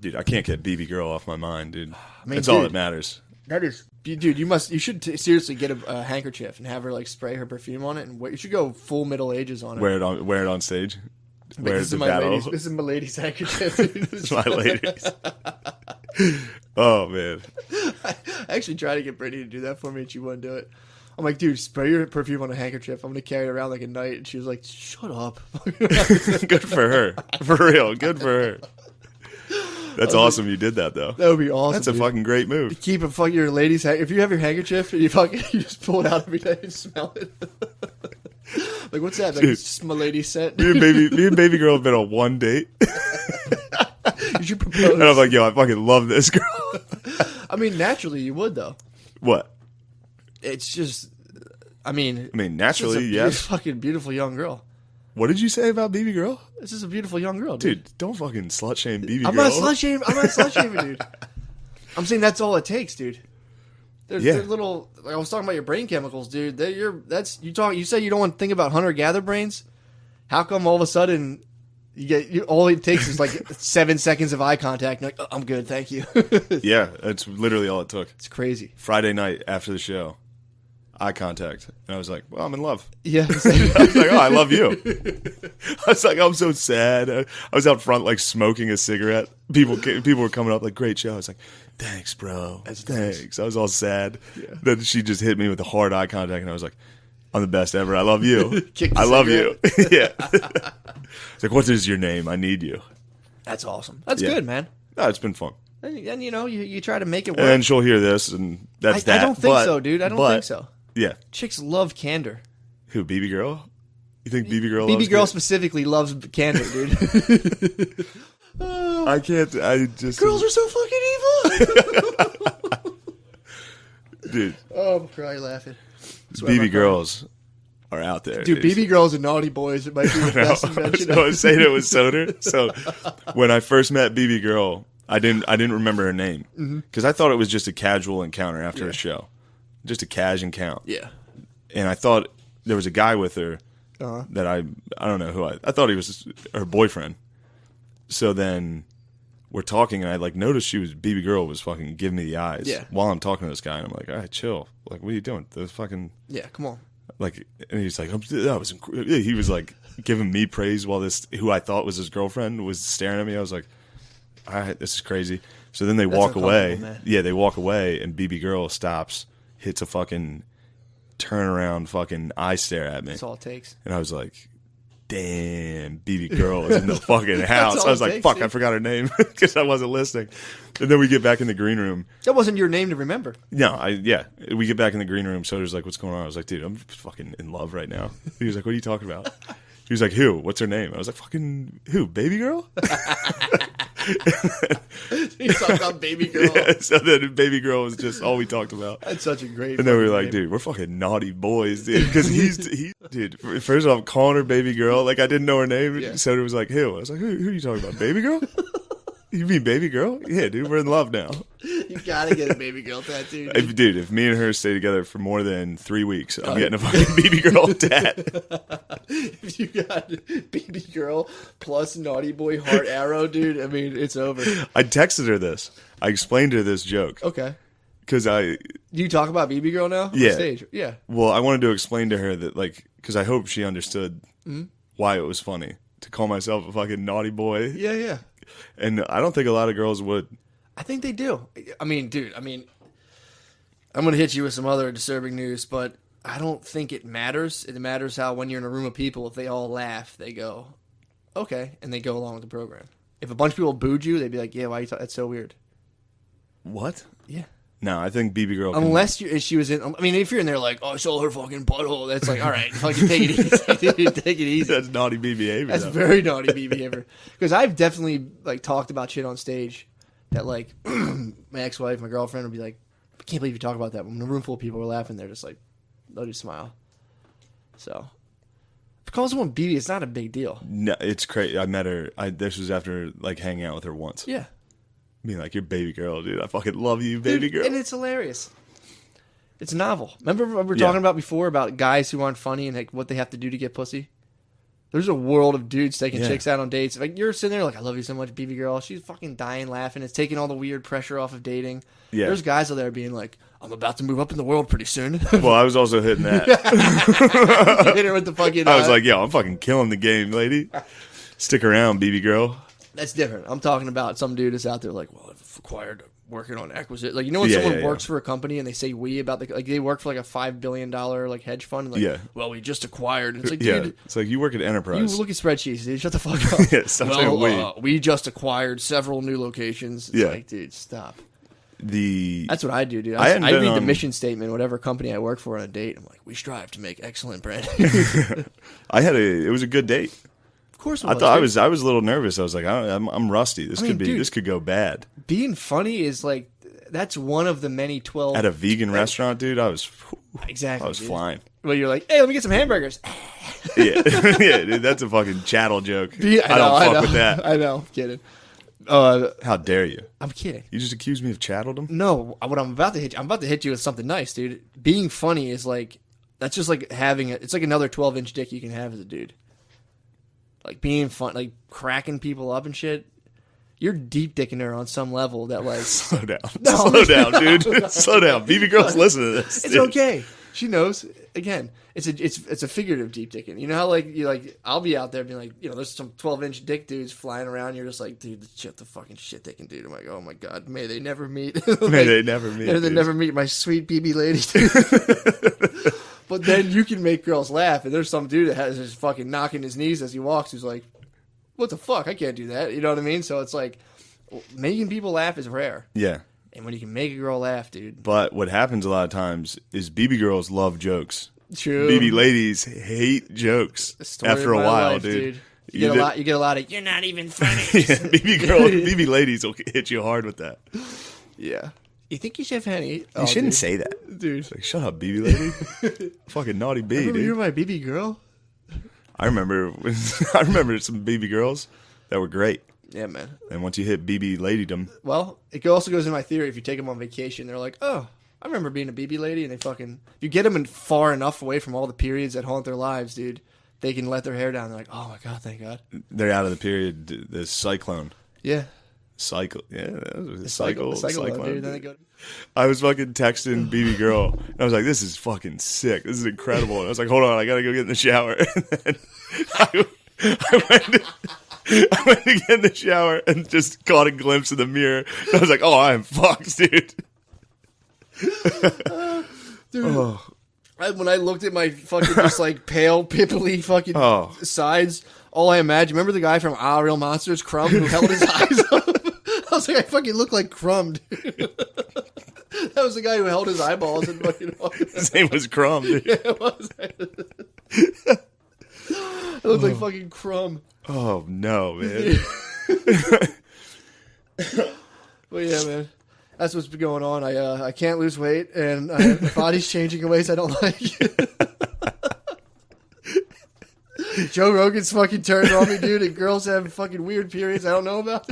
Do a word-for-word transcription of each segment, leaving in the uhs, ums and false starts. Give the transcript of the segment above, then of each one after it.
Dude, I can't get B B girl off my mind, dude. I mean, That's dude, all that matters. That is, dude. You must. You should t- seriously get a, a handkerchief and have her like spray her perfume on it, and you should go full Middle Ages on it. Wear it on. Wear it on stage. Like, Wear this, the is my battle. lady's, this is my lady's handkerchief. Dude. This is my ladies. Oh man. I actually tried to get Brittany to do that for me, and she wouldn't do it. I'm like, dude, spray your perfume on a handkerchief. I'm gonna carry it around like a night, and she was like, shut up. Good for her. For real. Good for her. That's awesome. You did that though. That would be awesome. That's a dude. fucking great move. Keep a fuck your lady's hand. If you have your handkerchief and you fucking you just pull it out every day and smell it. Like, what's that? Like, Dude. it's just my lady's scent. Me and baby, me and baby girl have been on one date, You should propose. and I'm like, yo, I fucking love this girl. I mean, naturally you would though. What? It's just, I mean, I mean, this naturally, is a yes. fucking beautiful young girl. What did you say about baby girl? This is a beautiful young girl, dude. Dude, don't fucking slut shame baby I'm girl. not slut shaming. I'm not slut shaming, dude. I'm saying that's all it takes, dude. There's, Yeah. there's little. Like I was talking about your brain chemicals, dude. They're, you're that's you talk. You say you don't want to think about hunter gatherer brains. How come all of a sudden you get you, all it takes is like seven seconds of eye contact? And you're like, oh, I'm good, thank you. Yeah, that's literally all it took. It's crazy. Friday night after the show, eye contact, and I was like, well, I'm in love. Yeah. I was like, oh, I love you. I was like, I'm so sad. I was out front, like, smoking a cigarette. People people were coming up, like, great show. I was like, thanks, bro. That's thanks. I was all sad. Yeah. Then she just hit me with a hard eye contact, and I was like, I'm the best ever. I love you. Kick the I love you. cigarette. Yeah. It's like, what is your name? I need you. That's awesome. That's Yeah. good, man. No, it's been fun. And, and you know, you, you try to make it work. And then she'll hear this, and that's I, that. I don't think But- so, dude. I don't but- think so. Yeah. Chicks love candor. Who, B B girl? You think B B girl B B loves girl candor? specifically loves candor, dude. Oh, I can't. I just. girls are so fucking evil. Dude, Oh, I'm crying laughing. That's why B B I'm crying. girls are out there. Dude, B B girls and naughty boys. It might be the No, best I was, invention. I was saying it was Soder. So when I first met B B girl, I didn't. I didn't remember her name because I thought it was just a casual encounter after Yeah. a show, just a cash encounter. Yeah. And I thought there was a guy with her Uh-huh. that I. I don't know who I. I thought he was her boyfriend. So then we're talking, and I like noticed she was B B girl was fucking giving me the eyes Yeah. while I'm talking to this guy, and I'm like, all right, chill. Like, what are you doing? The fucking Yeah, come on. like, and he's like, I'm, that was inc-. He was like giving me praise while this who I thought was his girlfriend was staring at me. I was like, all right, this is crazy. So then they That's walk away. uncomfortable, man. Yeah, they walk away, and B B girl stops, hits a fucking turnaround, fucking eye stare at me, That's all it takes. and I was like, damn, B B girl is in the fucking house. all I was it like, takes, fuck, dude. I forgot her name because I wasn't listening. And then we get back in the green room. That wasn't your name to remember. No, I yeah. We get back in the green room. Soder's like, "What's going on?" I was like, "Dude, I'm fucking in love right now." He was like, "What are you talking about?" He was like, "Who? What's her name?" I was like, "Fucking who? Baby girl?" You talk about baby girl. Yeah, so then baby girl was just all we talked about. That's such a great. And then we were fucking like, name. "Dude, we're fucking naughty boys, dude." Because he's he, dude. First off, calling her baby girl, like I didn't know her name. Yeah. Soder was like, "Who?" I was like, "Who? Who are you talking about? Baby girl?" You mean baby girl? Yeah, dude, we're in love now. You gotta get a baby girl tattoo. Dude. If, dude, if me and her stay together for more than three weeks, I'm getting a fucking baby girl tat. If you got baby girl plus naughty boy heart arrow, dude, I mean, it's over. I texted her this. I explained her this joke Okay. because I, Do you talk about baby girl now? on Yeah. Stage? Yeah. well, I wanted to explain to her that, like, because I hope she understood why it was funny to call myself a fucking naughty boy, Yeah, yeah. and I don't think a lot of girls would. I think they do. I mean, dude, I mean, I'm going to hit you with some other disturbing news, but I don't think it matters. It matters how when you're in a room of people, if they all laugh, they go, okay, and they go along with the program. If a bunch of people booed you, they'd be like, yeah, why you talk? That's so weird. What? Yeah. No, I think B B girl. Can, Unless you, if she was in, I mean, if you're in there like, oh, I saw her fucking butthole, that's like, all right, fucking take it easy, dude, take it easy. that's naughty B behavior. That's though. very naughty B behavior. Because I've definitely like talked about shit on stage that like my ex-wife, my girlfriend would be like, I can't believe you talk about that. When a room full of people are laughing, they're just like, they'll just smile. So, if it calls someone B B, it's not a big deal. No, it's crazy. I met her. I this was after like hanging out with her once. Yeah. Being like, you're baby girl, dude. I fucking love you, baby Dude, girl. and it's hilarious. It's novel. Remember what we were Yeah. talking about before about guys who aren't funny and like what they have to do to get pussy? There's a world of dudes taking Yeah. chicks out on dates. Like you're sitting there like, I love you so much, B B girl. She's fucking dying laughing. It's taking all the weird pressure off of dating. Yeah. There's guys out there being like, I'm about to move up in the world pretty soon. Well, I was also hitting that. Hit her with the fucking. I was uh, like, yo, I'm fucking killing the game, lady. Stick around, B B girl. That's different. I'm talking about some dude is out there like, well, I've acquired working on acquisition. Like, you know when Yeah, someone yeah, works yeah. for a company and they say we about the like they work for like a five billion dollar like hedge fund. And like, Yeah. well, we just acquired. It's like, Yeah, dude, it's like you work at you Enterprise. look at spreadsheets, dude. Shut the fuck up. Yeah, stop well, saying we. Uh, we just acquired several new locations. It's Yeah. like, dude, stop. the That's what I do, dude. I I, hadn't I been read the on- mission statement, whatever company I work for on a date. I'm like, we strive to make excellent brand. I had a it was a good date. Of course, it I was, thought I dude. was I was a little nervous. I was like, I, I'm I'm rusty. This I mean, could be dude. this could go bad. Being funny is like that's one of the many twelve. At a vegan restaurant, dude, I was exactly. I was dude. flying. Well, you're like, hey, let me get some hamburgers. Yeah, yeah, dude, that's a fucking chattel joke. Yeah, I, don't know, fuck know. with that. I know. I'm kidding. Uh, How dare you? I'm kidding. You just accused me of chatteldom? No, what I'm about to hit you, I'm about to hit you with something nice, dude. Being funny is like that's just like having a, it's like another twelve inch dick you can have as a dude. Like being fun, like cracking people up and shit. You're deep dicking her on some level that like Slow down. No, Slow down, no, dude. no. Slow down. B B girls, listen to this. it's dude. okay. She knows. Again, it's a it's it's a figurative deep dicking. You know how like you like I'll be out there being like, you know, there's some twelve inch dick dudes flying around. You're just like, dude, shit, the fucking shit they can do. I'm like, oh my god, may they never meet. May Like, they never meet. May they dude. never meet my sweet B B lady. Dude. But then you can make girls laugh, and there's some dude that has just fucking knocking his knees as he walks. Who's like, what the fuck? I can't do that. You know what I mean? So it's like making people laugh is rare, Yeah. and when you can make a girl laugh, dude. But what happens a lot of times is B B girls love jokes. True. B B ladies hate jokes Story after of a my while, life, dude. You get a did- lot. You get a lot of. You're not even funny. Yeah, B B girl, B B ladies will hit you hard with that. Yeah. You think you should have Henny? You Oh, shouldn't dude. say that. dude. Like, shut up, B B lady. Fucking naughty B, Remember dude. you're my B B girl. I remember. When, I remember some B B girls that were great. Yeah, man. And once you hit B B ladydom, Well, it also goes in my theory. If you take them on vacation, they're like, oh, I remember being a B B lady, and they fucking. If you get them in far enough away from all the periods that haunt their lives, dude, they can let their hair down. They're like, oh my god, thank God. they're out of the period. The cyclone, Yeah. cycle, yeah, that was a The cycle, the cycle, cyclone. dude. Then they go. I was fucking texting B B girl, and I was like, "This is fucking sick. This is incredible." And I was like, "Hold on, I gotta go get in the shower." And then I, I went, to, I went to get in the shower and just caught a glimpse of the mirror. And I was like, "Oh, I am fucked, dude." Dude, Oh, I, when I looked at my fucking just like pale, pimply fucking Oh. sides, all I imagined. Remember the guy from Ah Real Monsters, Crumb, who held his eyes up? I was like, I fucking look like Crumb, dude. That was the guy who held his eyeballs and fucking. his name was Crumb, dude. Yeah, it was. I look like fucking Crumb. Oh no, man. But yeah, man. That's what's been going on. I uh, I can't lose weight, and I, my body's changing in ways I don't like. Joe Rogan's fucking turned on me, dude, and girls have fucking weird periods I don't know about.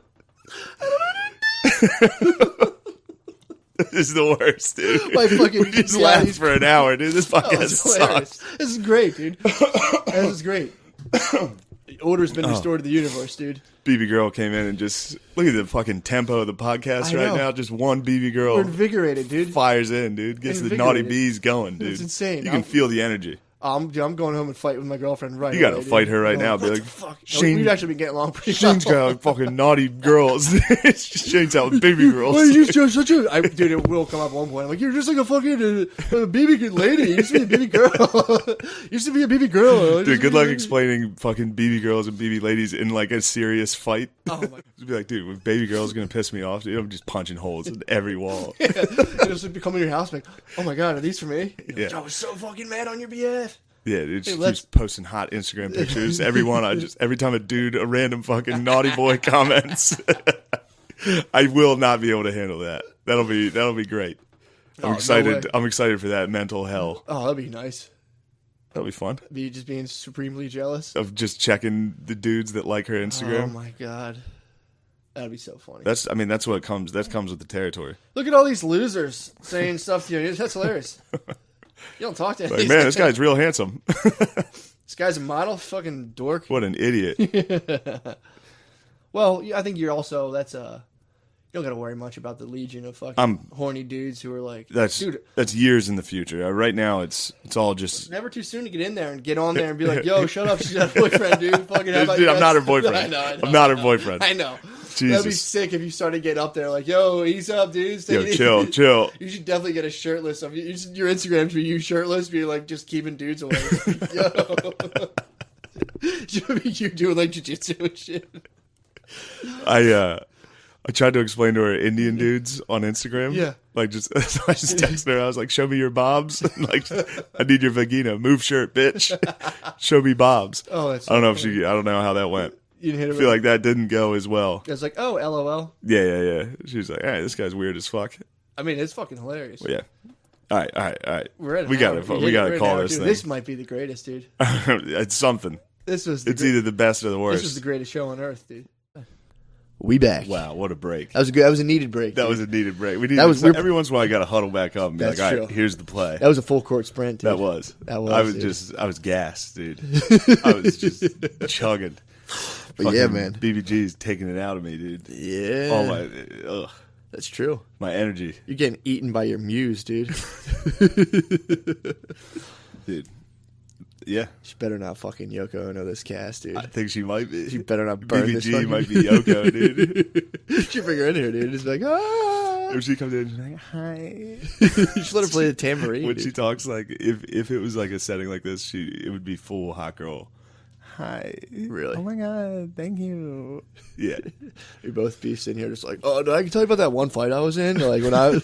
This is the worst, dude. My fucking we just yeah, laughed he's- for an hour, dude. This Oh, podcast it's hilarious. sucks. This is great, dude. This is great. The order's been restored to the universe, dude. B B girl came in and just look at the fucking tempo of the podcast I right know. now. Just one B B girl We're invigorated, dude. fires in, dude. Gets the naughty Invigorated. bees going, dude. It's insane. You I'm- can feel the energy. I'm, I'm going home and fight with my girlfriend right You gotta away, dude. fight her right I'm now, like, be what like, the fuck? No, Shane- we've actually been getting along pretty Shane's well. got fucking naughty girls. Shane's out with baby girls. Well, you're just such a I, dude. It will come up at one point. I'm like, you're just like a fucking uh, uh, baby lady. You used to be a baby girl. You used to be a baby girl. Dude, good luck explaining fucking B B girls and B B ladies in like a serious fight. Oh my! Just be like, dude, if baby girl's gonna piss me off, dude, I'm just punching holes in every wall. Just like come in your house, like, oh my god, are these for me? You're like, Yeah. I was so fucking mad on your behalf. Yeah, dude, she Hey, keeps let's- posting hot Instagram pictures. Everyone, I just every time a dude, a random fucking naughty boy comments, I will not be able to handle that. That'll be that'll be great. I'm Oh, no excited. way. I'm excited for that mental hell. Oh, that'd be nice. That'll be fun. Be just being supremely jealous. Of just checking the dudes that like her Oh Instagram. my god, that'd be so funny. That's, I mean, that's what comes. That comes with the territory. Look at all these losers saying stuff to you. That's hilarious. You don't talk to Like, these man, this guys. guy's real handsome. This guy's a model, fucking dork. What an idiot. Well, yeah, I think you're also that's uh you don't got to worry much about the legion of fucking I'm- horny dudes who are like, That's dude, that's years in the future. Uh, right now, it's it's all just. never too soon to get in there and get on there and be like, yo, shut up, she's got a boyfriend, dude. Fucking how about Dude, you I'm guys? not her boyfriend. I know, I know, I'm not I her know. boyfriend. I know. That'd be Jesus. sick if you started getting up there like, yo, ease up, dude. Stay Yo, easy." chill, chill. You should definitely get a shirtless of you. you should- Your Instagram should be you shirtless, be like just keeping dudes away. Yo. Should be you doing like jujitsu and shit. I uh, I tried to explain to her Indian dudes on Instagram. Yeah. Like just so I just texted her. I was like, "Show me your bobs. like, I need your vagina. Move shirt, bitch. Show me bobs." Oh, that's I don't know if so she. I don't know how that went. You didn't hit I it feel with- like that didn't go as well. I was like, oh, LOL. Yeah, yeah, yeah. She was like, "All right, this guy's weird as fuck." I mean, it's fucking hilarious. But yeah. All right, all right, all right. We're at an we hour. gotta We we hit- gotta we're at an call hour, this dude. thing. This might be the greatest, dude. It's something. This was the It's gre- either the best or the worst. this was the greatest show on earth, dude. We back. Wow, what a break. That was a good. That was a needed break. That dude. was a needed break. We need That was- every once in a while. I got to huddle back up and be That's like, "All true. right, here's the play." That was a full court sprint. Dude. That was. That was, I was dude. just. I was gassed, dude. I was just chugging. But yeah, Fucking man. B B G's taking it out of me, dude. Yeah. Oh my, ugh, That's true. my energy, You're getting eaten by your muse, dude. dude. Yeah, She better not fucking Yoko Ono this cast, dude. I think she might be. She better not burn this B B G fucking- might be Yoko, dude. She bring her in here, dude. Just like, ah. If she comes in, she's like, "Hi." You should let her play the tambourine. When dude. she talks, like if if it was like a setting like this, she it would be full hot girl. Hi. Really? Oh my god, thank you. Yeah. We both be sitting here just like, oh, no, I can tell you about that one fight I was in. Like when I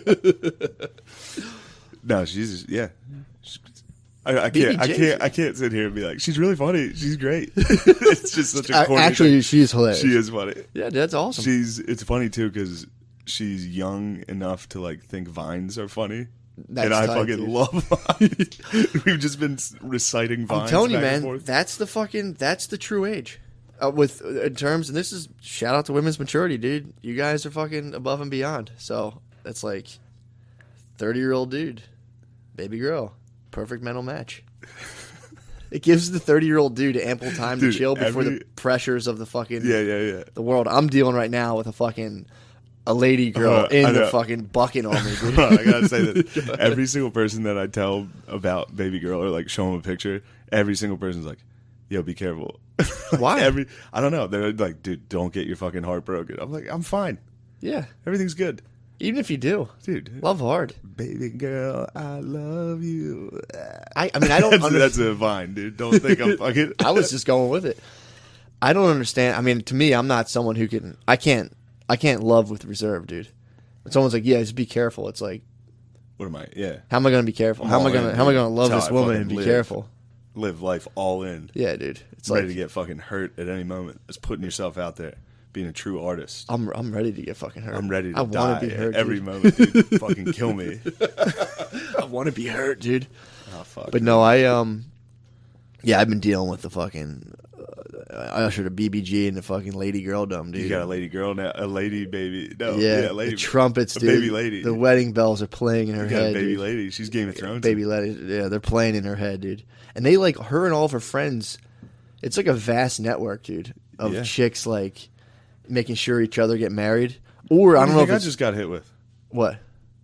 No, she's yeah. She's- I, I can't. I B B J. can't. I can't sit here and be like, she's really funny. She's great. It's just such a corny actually, thing. she's hilarious. She is funny. Yeah, that's awesome. She's. It's funny too because she's young enough to like think vines are funny. That's and I tight, fucking dude. love vines. We've just been reciting vines. I'm telling you, back and man, forth. that's the fucking that's the true age. Uh, with uh, in terms, and this is shout out to women's maturity, dude. You guys are fucking above and beyond. So that's like thirty year old dude, baby girl, perfect mental match. It gives the thirty year old dude ample time Dude, to chill before every- the pressures of the fucking Yeah, yeah, yeah. the world. I'm dealing right now with a fucking a lady girl Uh, in I the know. fucking bucket on me, dude. I gotta say that every single person that I tell about baby girl or like show them a picture, every single person's like, "Yo, be careful." Why? Every I don't know. They're like, "Dude, don't get your fucking heart broken." I'm like, "I'm fine. Yeah, Everything's good, even if you do, dude." love hard. Baby girl, I love you. I, I mean, I don't. That's, under- that's a vine, dude. Don't think I'm fucking. I was just going with it. I don't understand. I mean, to me, I'm not someone who can. I can't. I can't love with reserve, dude. When someone's like, "Yeah, just be careful," it's like, What am I? Yeah, how am I going to be careful? How am I all going to? in, How am I dude. going to love That's this how I woman fucking and be live. careful? live life all in. Yeah, dude. It's Ready like to get fucking hurt at any moment. It's putting yourself out there, being a true artist. I'm. I'm ready to get fucking hurt. I'm ready to I die want to be hurt every dude. moment. Dude. Fucking kill me. I want to be hurt, dude. Oh fuck. But no, I um, yeah, I've been dealing with the fucking. Uh, I ushered a B B G in the fucking lady girldom, dude. You got a lady girl now, a lady baby. No, yeah, yeah, a lady. the trumpets, a dude. baby lady. The wedding bells are playing in her You got head. a baby dude. lady. She's Game of Thrones. Baby lady, yeah, they're playing in her head, dude. And they like her and all of her friends. It's like a vast network, dude, of Yeah. chicks like making sure each other get married. Or I What don't do know you if think I it's just got hit with what.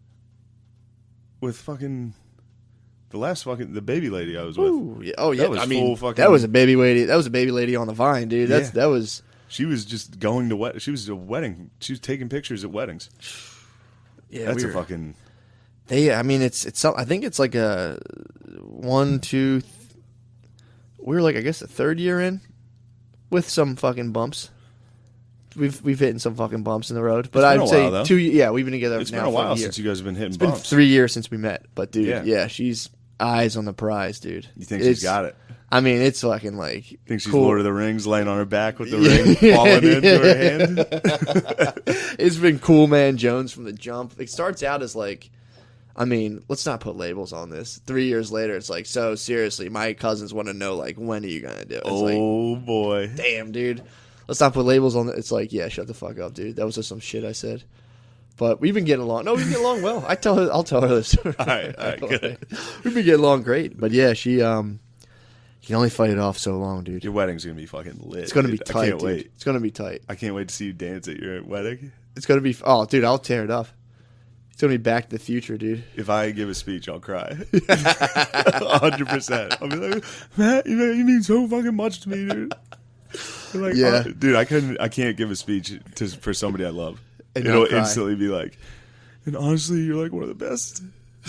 with fucking the last fucking the baby lady I was with. Ooh, yeah. Oh yeah, That was I mean full fucking- that was a baby lady. That was a baby lady on the vine, dude. That's Yeah. that was She was just going to wed. She was a wedding. She was taking pictures at weddings. yeah. That's we a were- fucking. They, I mean, it's it's. some- I think it's like a one, two. Th- we were like, I guess, the third year in, with some fucking bumps. We've we've hit some fucking bumps in the road, but It's been I'd a say while, though. two. Yeah, we've been together It's now been a for while year. since you guys have been hitting It's been bumps. three years since we met, but dude, Yeah. yeah, she's eyes on the prize, dude. You think It's- she's got it? I mean, it's fucking like Think she's cool. Lord of the Rings, laying on her back with the Yeah. ring falling into her hand. It's been Cool Man Jones from the jump. It starts out as like, I mean, let's not put labels on this. Three years later, it's like, so seriously, my cousins want to know, like, when are you gonna do it? It's like, Oh boy. damn, dude. Let's not put labels on it. It's like, yeah, shut the fuck up, dude. That was just some shit I said. But we've been getting along. No, we get along well. I tell her, I'll tell her this. All right, all right, good. We've been getting along great. But yeah, she, um, can only fight it off so long, dude. Your wedding's gonna be fucking lit. It's gonna be dude. tight, I can't dude. wait. It's gonna be tight. I can't wait to see you dance at your wedding. It's gonna be. Oh, dude, I'll tear it up. It's gonna be Back to the Future, dude. If I give a speech, I'll cry. A hundred percent. I'll be like, Matt, you know, you mean so fucking much to me, dude. I'm like, Yeah. oh, dude, I couldn't. I can't give a speech to for somebody I love. And It'll not cry. instantly be like, and honestly, you're like one of the best.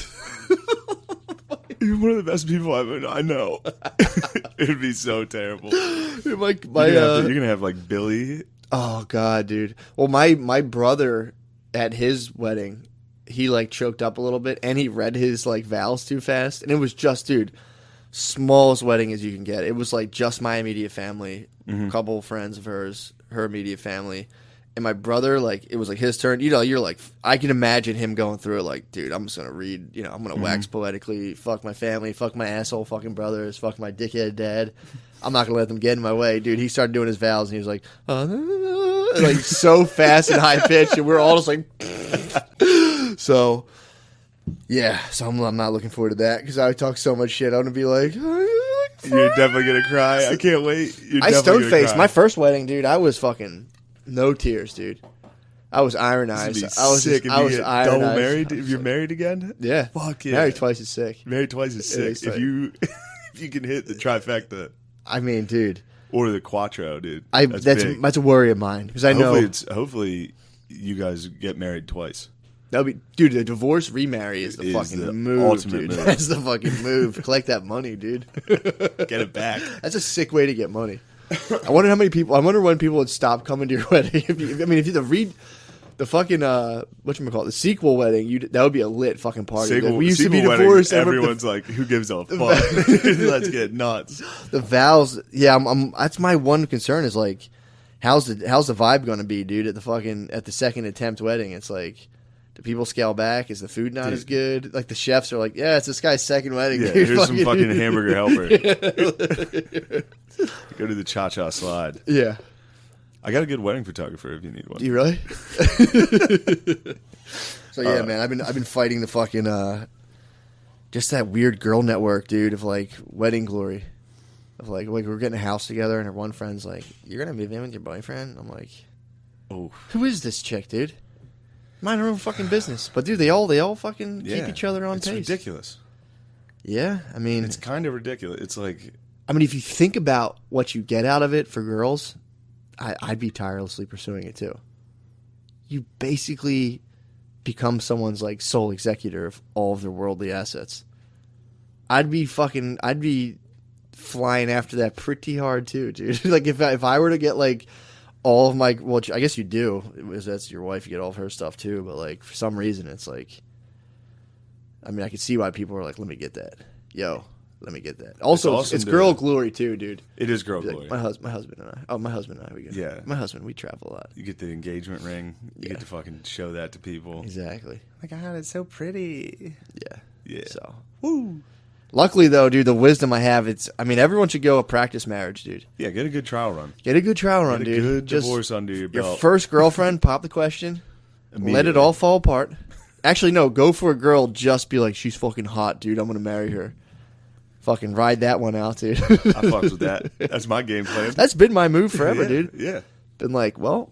You're one of the best people I've, I know. It'd be so terrible. Dude, my, my, You're gonna, have uh, to, you're gonna have like Billy. oh god, dude. Well, my my brother at his wedding, he like choked up a little bit, and he read his like vows too fast, and it was just, dude, smallest wedding as you can get. It was like just my immediate family, Mm-hmm. a couple friends of hers, her immediate family. And my brother, like, it was like his turn. You know, you're like, I can imagine him going through it like, dude, I'm just going to read, you know, I'm going to wax poetically, fuck my family, fuck my asshole fucking brothers, fuck my dickhead dad. I'm not going to let them get in my way. Dude, he started doing his vows and he was like, uh, like so fast and high pitched. And we're all just like, so, yeah. So I'm, I'm not looking forward to that because I talk so much shit. I'm going to be like, You're definitely gonna cry. I can't wait. You're I definitely stone gonna faced. cry. My first wedding, dude, I was fucking no tears, dude. I was iron This would eyes. be I was sick just, if I you was get iron double eyes. married. If you're married again, Yeah. fuck yeah. Married twice is sick. Married twice is Yeah, sick. it's If like- you if you can hit the trifecta I mean, dude, or the quattro, dude, I that's, that's big. that's a worry of mine because I hopefully know it's hopefully you guys get married twice. that'll be, dude. The divorce remarry is the Is fucking the move, ultimate dude. move. That's the fucking move. Collect that money, dude. Get it back. That's a sick way to get money. I wonder how many people. I wonder when people would stop coming to your wedding. If you, I mean, if you the read the fucking uh, whatchamacallit, the sequel wedding, you that would be a lit fucking party. Sequel, Like, we used to be sequel wedding, divorced. every- everyone's like, who gives a fuck? Let's get nuts. The vows, yeah, I'm, I'm. That's my one concern is like, how's the how's the vibe going to be, dude? At the fucking at the second attempt wedding, it's like, do people scale back? Is the food not Dude. as good? Like the chefs are like, yeah, it's this guy's second wedding. Yeah, dude. here's some fucking dude. hamburger helper. Go to the cha cha slide. Yeah, I got a good wedding photographer if you need one. do you really? So yeah, Uh, man, I've been I've been fighting the fucking uh, just that weird girl network, dude, of like wedding glory. Of like, like we're getting a house together, and her one friend's like, "You're gonna move in with your boyfriend?" I'm like, Oh, who is this chick, dude? Mind her own fucking business. But dude, they all they all fucking yeah. keep each other on it's pace. ridiculous. Yeah, I mean, It's kind of ridiculous. It's like, I mean, if you think about what you get out of it for girls, I, I'd be tirelessly pursuing it too. You basically become someone's like sole executor of all of their worldly assets. I'd be fucking, I'd be flying after that pretty hard too, dude. Like if I, if I were to get like all of my, well, I guess you do, because that's your wife, you get all of her stuff too. But like for some reason, it's like, I mean, I can see why people are like, let me get that, yo. Let me get that. Also, it's, awesome it's to- girl glory too, dude. it is girl Like, glory. my husband, my husband and I. Oh, my husband and I. We go. Yeah. My husband. We travel a lot. You get the engagement ring. You Yeah. get to fucking show that to people. Exactly. Oh my God, it's so pretty. Yeah. Yeah. So, Woo. luckily though, dude, the wisdom I have, it's. I mean, everyone should go a practice marriage, dude. Yeah, get a good trial run. Get a good trial run, Get a dude. good Just divorce under your your belt. first girlfriend, pop the question, let it Immediately. all fall apart. Actually, no, go for a girl. Just be like, she's fucking hot, dude. I'm gonna marry her. Fucking ride that one out, dude. I fucks with that. That's my game plan. That's been my move forever, yeah, dude. Yeah. Been like, well,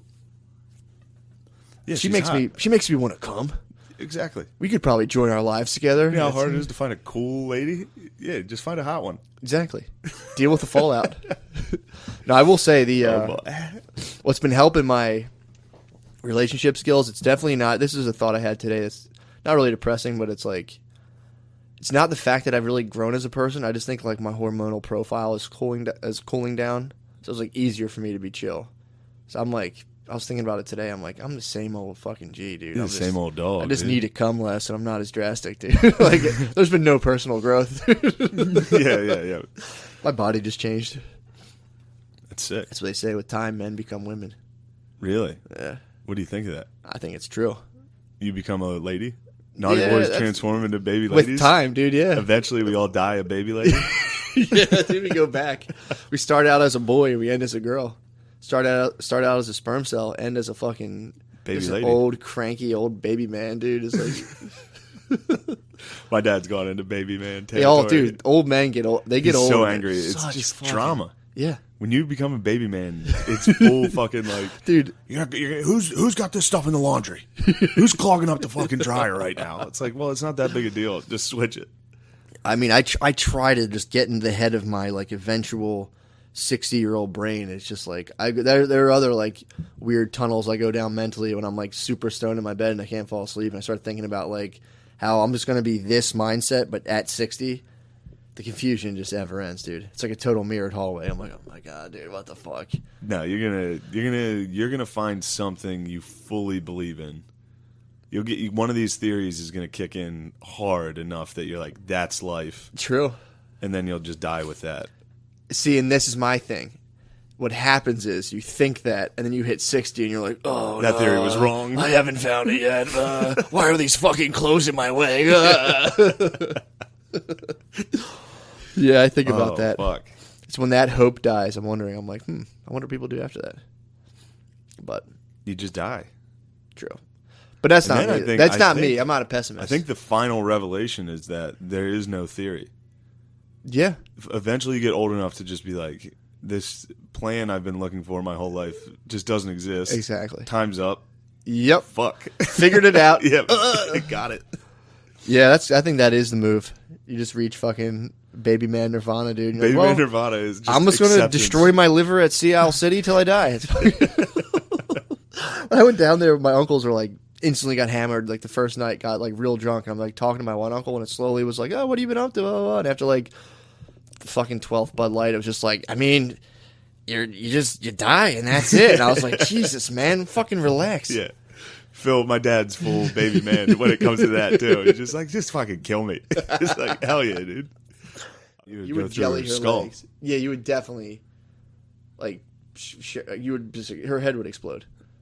Yeah, she she's makes hot. me. She makes me want to come. Exactly. We could probably join our lives together. You know how That's- hard it is to find a cool lady? Yeah, just find a hot one. Exactly. Deal with the fallout. No, I will say the uh, Oh, boy. what's been helping my relationship skills. It's definitely not. This is a thought I had today. It's not really depressing, but it's like it's not the fact that I've really grown as a person. I just think like my hormonal profile is cooling da- is cooling down, so it's like easier for me to be chill. So I'm like, I was thinking about it today. I'm like, I'm the same old fucking G, dude. You're I'm the just- same old dog. I just dude. need to come less, and I'm not as drastic, dude. Like, there's been no personal growth. yeah, yeah, yeah. My body just changed. That's sick. That's what they say. With time, men become women. Really? Yeah, What do you think of that? I think it's true. You become a lady? Naughty Yeah, boys that's- transform into baby ladies? With time, dude. Yeah. Eventually we all die a baby lady? Yeah, dude, we go back. We start out as a boy, we end as a girl. Start out start out as a sperm cell, end as a fucking Baby just lady. old cranky old baby man, dude. It's like My dad's gone into baby man territory. They all, dude. Old men get old. They get He's old. so angry. It's Such just fucking- drama. Yeah, When you become a baby man, it's full fucking like, dude. you're not, you're, who's who's got this stuff in the laundry? Who's clogging up the fucking dryer right now? It's like, well, it's not that big a deal. Just switch it. I mean, I tr- I try to just get in the head of my like eventual sixty year old brain. It's just like I there there are other like weird tunnels I go down mentally when I'm like super stoned in my bed and I can't fall asleep, and I start thinking about like how I'm just gonna be this mindset, but at sixty. The confusion just never ends, dude. It's like a total mirrored hallway. I'm like, oh my god, dude, what the fuck? No, you're gonna you're gonna you're gonna find something you fully believe in. You'll get one of these theories is gonna kick in hard enough that you're like, that's life, True. and then you'll just die with that. See, and this is my thing. What happens is you think that, and then you hit sixty, and you're like, oh, That no, theory was wrong. I haven't found it yet. Uh, why are these fucking clothes in my way? Uh. Yeah, I think about oh, that. Fuck. It's when that hope dies. I'm wondering. I'm like, hmm. I wonder what people do after that. But You just die. true. But that's And not then me. I think- that's I not think- me. I'm not a pessimist. I think the final revelation is that there is no theory. Yeah. Eventually, you get old enough to just be like, this plan I've been looking for my whole life just doesn't exist. Exactly. Time's up. Yep. Fuck. Figured it out. Yep. Got it. Yeah, that's. I think that is the move. You just reach fucking baby man nirvana, dude. You're like, Baby well, Man Nirvana is just I'm just going to acceptance. destroy my liver at Sea Isle City till I die. It's When I went down there, my uncles were like instantly got hammered. Like the first night, got like real drunk, and I'm like talking to my one uncle, and it slowly was like, "Oh, what have you been up to?" Blah, blah, blah. And after like the fucking twelfth Bud Light, it was just like, I mean, you're you just you die, and that's it. And I was like, Jesus, man, fucking relax. Yeah. Phil, my dad's full baby man when it comes to that, too. He's just like, just fucking kill me. It's like, hell yeah, dude. You would, You go would through jelly her her skull. legs. Yeah, you would definitely like. Sh- sh- you would just her head would explode.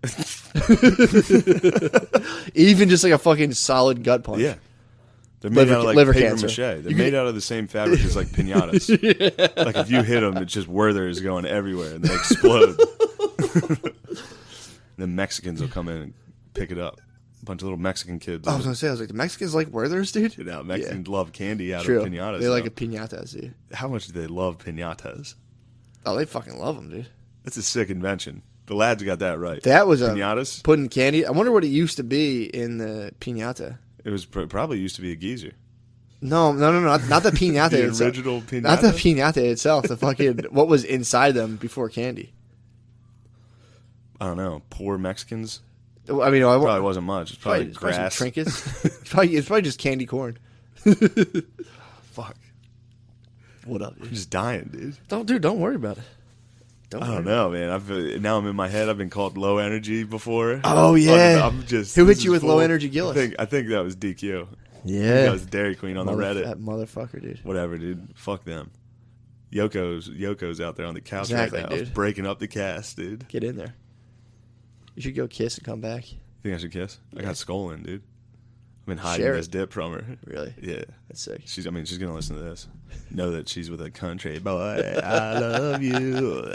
Even just like a fucking solid gut punch. Yeah. They're made Liver- out of like liver paper cancer. mache. They're made out of the same fabric as like pinatas. Like if you hit them, it's just Werther's going everywhere and they explode. Then Mexicans will come in and pick it up. A bunch of little Mexican kids. I was gonna say, I was like, the Mexicans like Werther's, dude. You know, Mexicans love candy out True. of pinatas. They like though. a pinata, see. How much do they love pinatas? Oh, they fucking love them, dude. That's a sick invention. The lads got that right. That was a Pinatas? putting candy. I wonder what it used to be in the pinata. It was pr- probably used to be a geezer. No, no, no, no, not, not the pinata The itself. original pinata? Not the pinata itself. The fucking what was inside them before candy. I don't know. Poor Mexicans. I mean, I Probably wasn't much. It's probably, probably, probably some grass. trinkets. it's, probably, it's probably just candy corn. Fuck. What up, I'm dude? just dying, dude. Don't, dude. Don't worry about it. Don't I worry. don't know, man. I've uh, now I'm in my head. I've been called low energy before. Oh, yeah. I'm, I'm just. Who this hit you is with low full- energy Gillis? I think I think that was D Q. Yeah, That was Dairy Queen on the Mother- Reddit. That motherfucker, dude. Whatever, dude. Fuck them. Yoko's Yoko's out there on the couch Exactly, right now, dude. breaking up the cast, dude. Get in there. You should go kiss and come back. Think I should kiss? I Yeah. got skull in, dude. I've been hiding Share this it. dip from her. Really? Yeah. That's sick. She's. I mean, she's gonna listen to this. Know that she's with a country boy. I love you.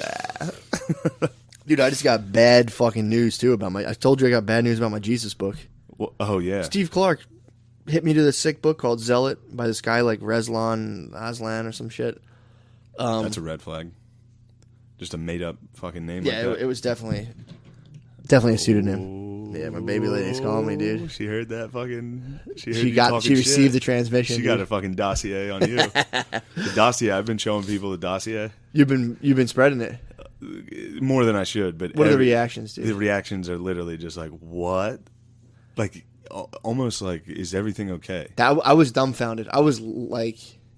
Dude, I just got bad fucking news too about my. I told you I got bad news about my Jesus book. Well, oh yeah. Steve Clark hit me to this sick book called Zealot by this guy like Reslan Aslan or some shit. Um, That's a red flag. Just a made up fucking name. yeah, like it, that. it was definitely definitely a pseudonym. Yeah, my baby lady's calling me, dude. She heard that fucking. She, heard She you got talking she received shit. the transmission. She got dude. a fucking dossier on you. The dossier. I've been showing people the dossier You've been you've been spreading it. more than I should. But What are the every- reactions, dude? The reactions are literally just like, what? Like al- almost like, is everything okay? That I was dumbfounded. I was like,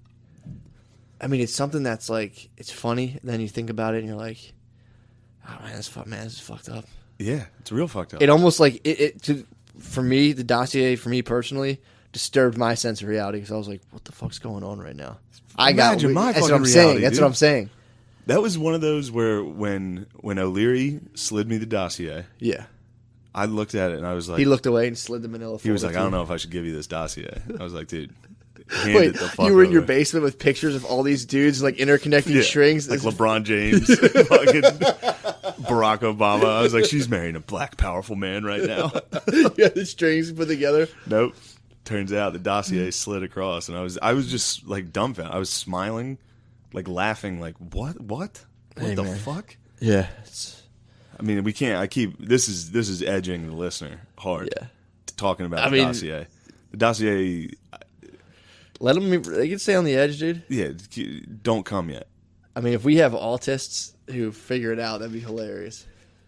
I mean, it's something that's like it's funny. Then you think about it, and you're like, oh man, this fuck, man, this is fucked up. Yeah, it's real fucked up. It almost like it, it to, for me, the dossier for me personally disturbed my sense of reality because I was like, what the fuck's going on right now? I got. Imagine my that's what fucking I'm saying. reality, That's dude. what I'm saying. That was one of those where when when O'Leary slid me the dossier, Yeah. I looked at it and I was like, He looked away and slid the manila. he was folder like, I don't to know if I should give you this dossier. I was like, dude, hand Wait, it the fuck you were in your over. basement with pictures of all these dudes like interconnecting Yeah, strings. like LeBron James, fucking Barack Obama. I was like, she's marrying a black powerful man right now. Yeah, the strings put together. Nope. turns out the dossier slid across, and I was I was just like dumbfounded. I was smiling, like laughing, like what what what Hey, the man. fuck? Yeah. It's, I mean, we can't. I keep this is this is edging the listener hard. yeah. Talking about I the mean- dossier. The dossier, Let them. They can stay on the edge, dude. yeah, don't come yet. I mean, if we have autists who figure it out, that'd be hilarious.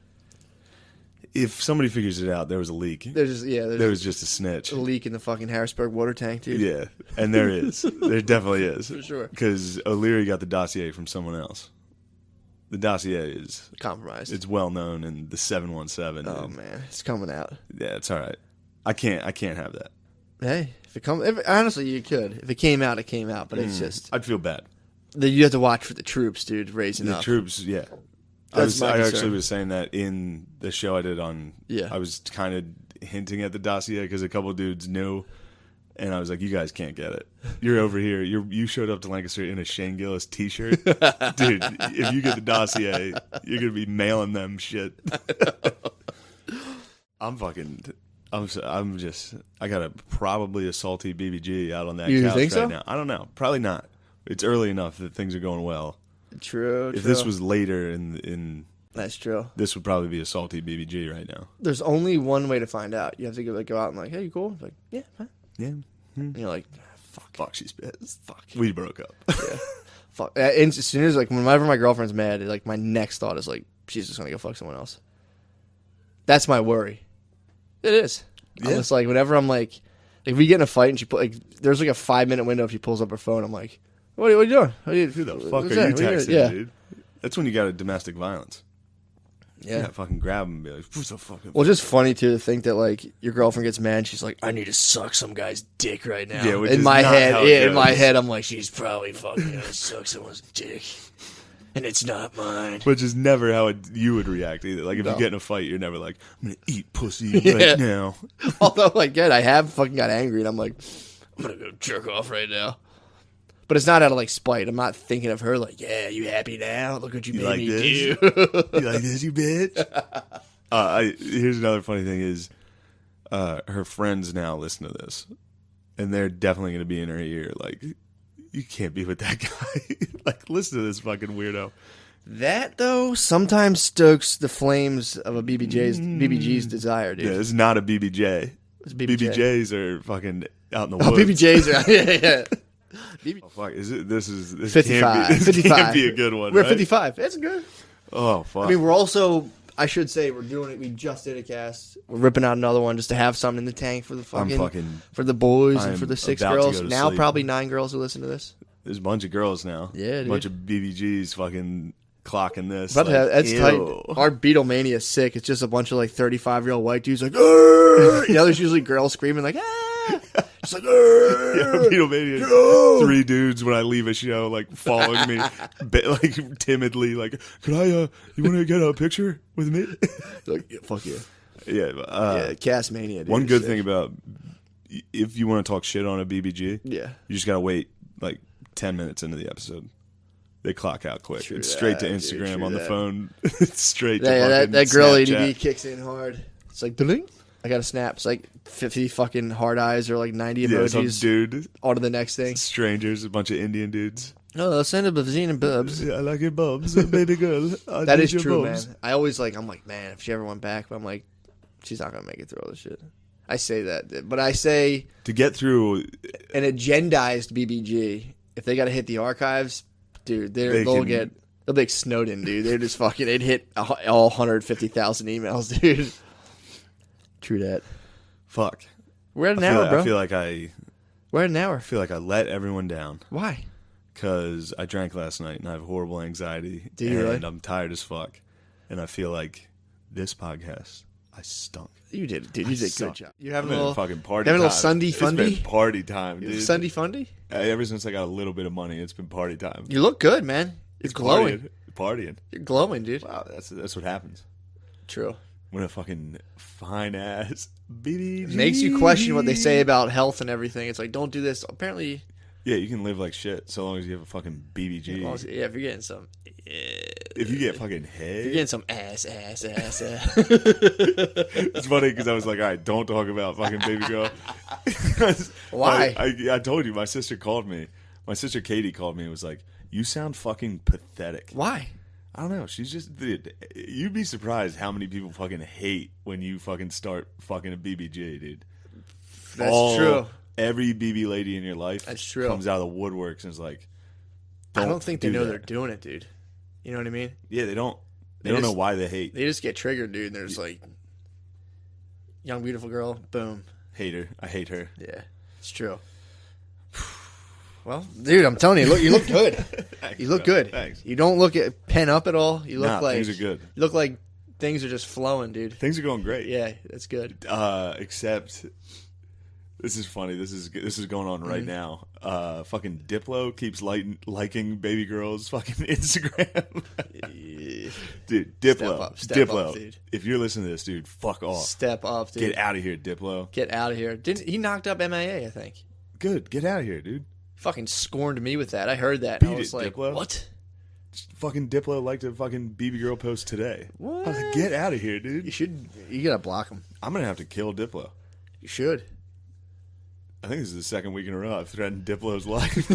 If somebody figures it out, there was a leak. There's just yeah, there's There was just a snitch. a leak in the fucking Harrisburg water tank, dude. Yeah, and there is. There definitely is. For sure. Because O'Leary got the dossier from someone else. The dossier is Compromised. it's well known in the seven one seven. oh man, it's coming out. Yeah, it's all right. I can't I can't have that. Hey, if it comes, if, honestly, you could. If it came out, it came out. But it's just I'd feel bad. that you have to watch for the troops, dude, raising The up. troops, yeah. I That's was my I concern. actually was saying that in the show I did on Yeah. I was kind of hinting at the dossier because a couple dudes knew, and I was like, "You guys can't get it. You're over here. You you showed up to Lancaster in a Shane Gillis T-shirt, dude. If you get the dossier, you're gonna be mailing them shit." I'm fucking. I'm. so- I'm just. I got a probably a salty B B G out on that You couch think right so? now. I don't know. Probably not. It's early enough that things are going well. True. If true. this was later in in that's true. this would probably be a salty B B G right now. There's only one way to find out. You have to go, like, go out and like, hey, you cool? Like, yeah, fine. Yeah. And you're like, fuck, Fuck, she's pissed. fuck, We broke up. yeah, fuck. Uh, And as soon as like whenever my girlfriend's mad, like my next thought is like, she's just gonna go fuck someone else. That's my worry. It is. I'm Yeah. just like whenever I'm like, if we get in a fight and she put like, there's like a five minute window if she pulls up her phone, I'm like, what are, what are you doing? What are you, Who the fuck what's are that? you What are texting, yeah. dude? That's when you got a domestic violence. Yeah. Yeah, fucking grab him and be like, "Who's the fucking?" Well, just funny too to think that like your girlfriend gets mad. And she's like, I need to suck some guy's dick right now. Yeah, which in is my not head, how it yeah, in my goes. head, I'm like, she's probably fucking gonna suck someone's dick, and it's not mine. Which is never how it, you would react either. Like if No. you get in a fight, you're never like, "I'm gonna eat pussy Yeah. right now." Although, like, good, I have fucking got angry, and I'm like, I'm gonna go jerk off right now. But it's not out of like spite. I'm not thinking of her like, yeah, you happy now? Look what you, You made like me this? do. You like this, you bitch? Uh, I, here's another funny thing: is uh, her friends now listen to this, and they're definitely gonna be in her ear. Like, you can't be with that guy. Like, listen to this fucking weirdo. That though sometimes stokes the flames of a B B J's B B G's desire, dude. Yeah, it's not a B B J. It's B B J. B B Js are fucking out in the woods. Oh, B B J's are yeah, yeah. B B Oh, fuck, is it? This is this fifty-five. Can't be, this fifty-five. can't be a good one. We're right? fifty-five. It's good. Oh fuck! I mean, we're also. I should say we're doing it. We just did a cast. We're ripping out another one just to have something in the tank for the I'm fucking, fucking. for the boys I'm and for the six about to girls. go to Now sleep. probably nine girls who listen to this. There's a bunch of girls now. Yeah, a dude. bunch of B B Gs fucking clocking this. But like, that's ew. tight. Our Beatlemania is sick. It's just a bunch of like thirty-five year old white dudes like, "Arr!" You know, there's usually girls screaming like, ah, just like, Yeah, "Arr!" Beatlemania. Go! Three dudes when I leave a show, like following me, bit, like timidly, like, "Could I? Uh, you want to get a picture with me?" like, yeah, fuck yeah, yeah. Uh, yeah, Cast Mania. Dude, one is good sick. thing about if you want to talk shit on a B B G, yeah, you just gotta wait like ten minutes into the episode. They clock out quick. True it's straight to that, dude, Instagram true on the that. phone. It's straight to yeah, yeah, that fucking that girl Snapchat. A D D kicks in hard. It's like, ding. I got a snap. It's like fifty fucking hard eyes or like ninety Yeah, some emojis dude, on to the next thing. strangers, a bunch of Indian dudes. No, let's send a Bavine and Bubs. Yeah, I like your bubs, baby girl. I That need is your true, bubs. man. I always like. I'm like, man, if she ever went back, but I'm like, she's not gonna make it through all this shit. I say that, but I say To get through, an agendized B B G. If they got to hit the archives, dude, they're, They they'll can- get they'll be like Snowden, dude. They're just fucking. They'd hit all one hundred fifty thousand emails, dude. True that. fuck. We're at an I feel, hour, bro. I feel like I We're at an hour. feel like I let everyone down Why? because I drank last night and I have horrible anxiety. Do you and really? I'm tired as fuck, and I feel like this podcast I stunk. You did, dude. You did a suck. good job. You're having I'm a in little fucking party. having a time. little Sunday It's been fundy? party time, dude. Sunday fundy. Uh, Ever since I got a little bit of money, it's been party time. You look good, man. You're glowing. Partying. Partying. You're glowing, dude. Wow, that's that's what happens True. when a fucking fine ass B B G It makes you question what they say about health and everything. It's like, don't do this. Apparently, Yeah, you can live like shit so long as you have a fucking B B G. As long as- yeah, if you're getting some, If you get fucking head, you're getting some ass, ass, ass, ass. it's funny because I was like, all right, don't talk about fucking baby girl. Why? I, I, I told you, my sister called me. My sister Katie called me and was like, you sound fucking pathetic. Why? I don't know. She's just, dude, you'd be surprised how many people fucking hate when you fucking start fucking a B B G, dude. That's All- true. Every B B lady in your life That's true. comes out of the woodworks and is like, I don't think they do know that. they're doing it, dude. You know what I mean? Yeah, they don't. They, They don't just- know why they hate. They just get triggered, dude. And there's like, young beautiful girl, boom. Hate her. I hate her. Yeah, it's true. Well, dude, I'm telling you, look, you look good. Thanks, You look bro. good. Thanks. You don't look at pen up at all. You look Nah, like things are good. You look like things are just flowing, dude. Things are going great. Yeah, that's good. Uh, except this is funny. This is this is going on right Mm-hmm. now. Uh, fucking Diplo keeps liking liking baby girls' fucking Instagram. Dude, Diplo, up, step Diplo. up, dude. If you're listening to this, dude, fuck off. Step up, dude. Get out of here, Diplo. Get out of here. Didn't he knocked up M I A? I think. Good, get out of here, dude. Fucking scorned me with that. I heard that. And I Beat was it, like, Diplo. what? Fucking Diplo liked a fucking B B girl post today. I was like, What? get out of here, You dude. should. You gotta block him. I'm gonna have to kill Diplo. You should. I think this is the second week in a row I've threatened Diplo's life.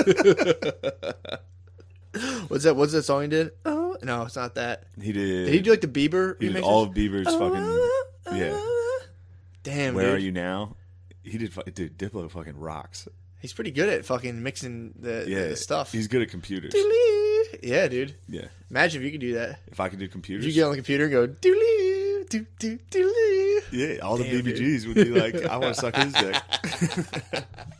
What's that? What's that song he did? Oh no, it's not that. he did. Did he do like the Bieber? He did remixes? all of Bieber's fucking. Uh, Yeah. uh, Damn. Where dude. are you now? He did. fu- Dude, Diplo fucking rocks. He's pretty good at fucking mixing the, Yeah, the stuff. He's good at computers. Doodly. Yeah, dude. Yeah. Imagine if you could do that. If I could do If computers, you get on the computer and go doodly, doo doo doodly. yeah, all the Damn, B B Gs dude. would be like, I want to suck his dick.